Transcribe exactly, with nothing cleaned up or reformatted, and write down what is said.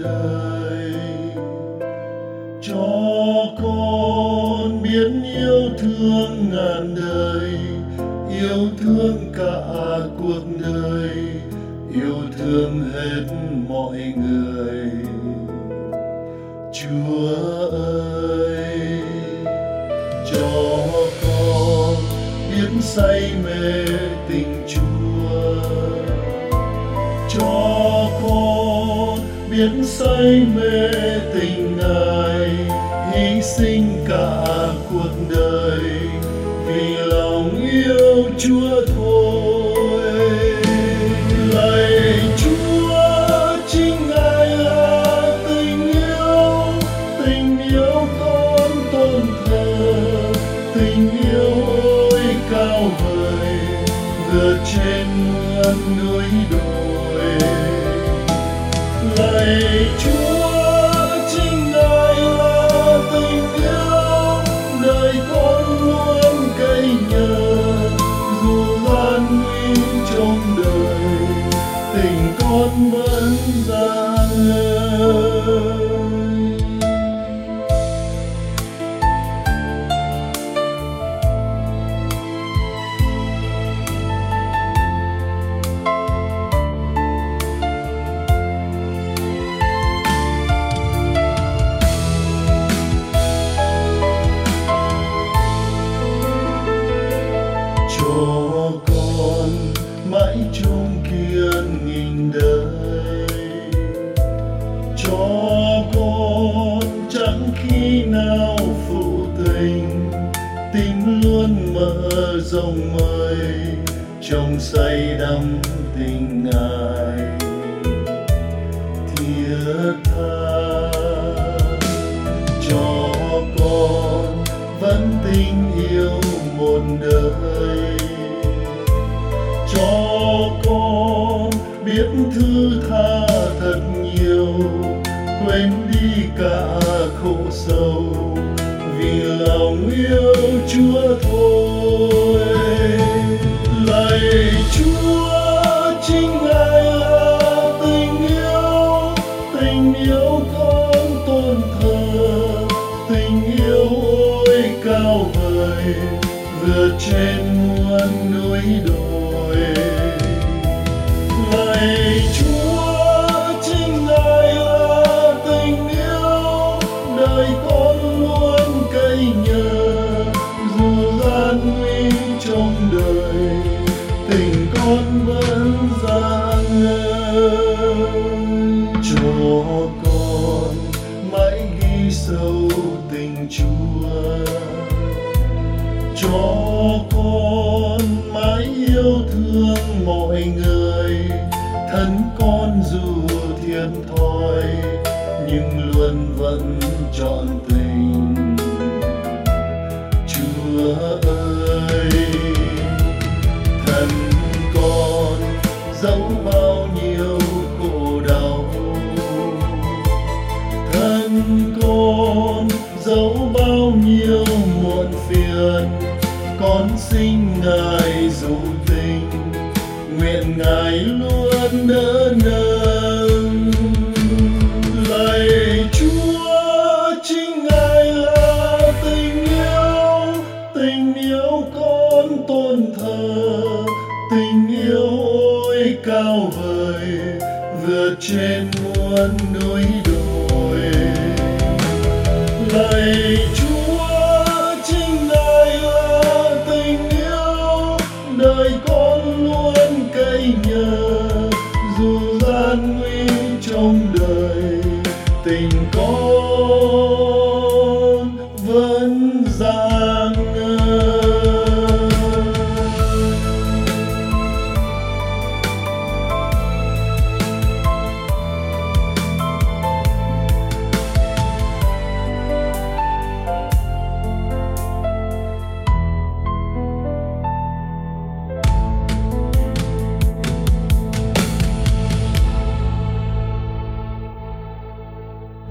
đời, cho con biết yêu thương ngàn đời, yêu thương cả cuộc đời, yêu thương hết mọi người. Chúa ơi, cho con biết say mê tình Chúa, cho con biết say mê tình Ngài, hy sinh cả cuộc đời vì lòng yêu Chúa thôi. Lạy Chúa, chính Ngài là tình yêu, tình yêu con tôn thờ, tình yêu ôi cao vời, vượt trên muôn núi đồi. Lạy Chúa, chính Ngài là tình yêu, đời con luôn cậy nhờ, dù gian nguy trong đời, tình con vẫn rạng ngời. Cho con mãi chung kiên nghìn đời, cho con chẳng khi nào phụ tình, tim luôn mở rộng mời trong say đắm tình Ngài thiết tha. Cho con vẫn tình yêu một đời, cho con biết thứ tha thật nhiều, quên đi cả khổ sầu vì lòng yêu Chúa thôi. Lạy Chúa, chính Ngài là tình yêu, tình yêu con tôn thờ, tình yêu ôi cao vời, vượt trên muôn núi đồi. Lạy Chúa, chính Ngài là tình yêu, đời con luôn cậy nhờ, dù gian nguy trong đời, tình con vẫn rạng ngời. Cho con mãi ghi sâu tình Chúa, cho con mãi yêu thương mọi người, thân con dù thiệt thòi nhưng luôn vẫn trọn tình. Chúa ơi, thân con dẫu bao nhiêu khổ đau, thân con dẫu bao nhiêu muộn phiền, con xin Ngài dấu tình, nguyện Ngài luôn đỡ nâng. Lạy Chúa, chính Ngài là tình yêu, tình yêu con tôn thờ, tình yêu ôi cao vời, vượt trên muôn núi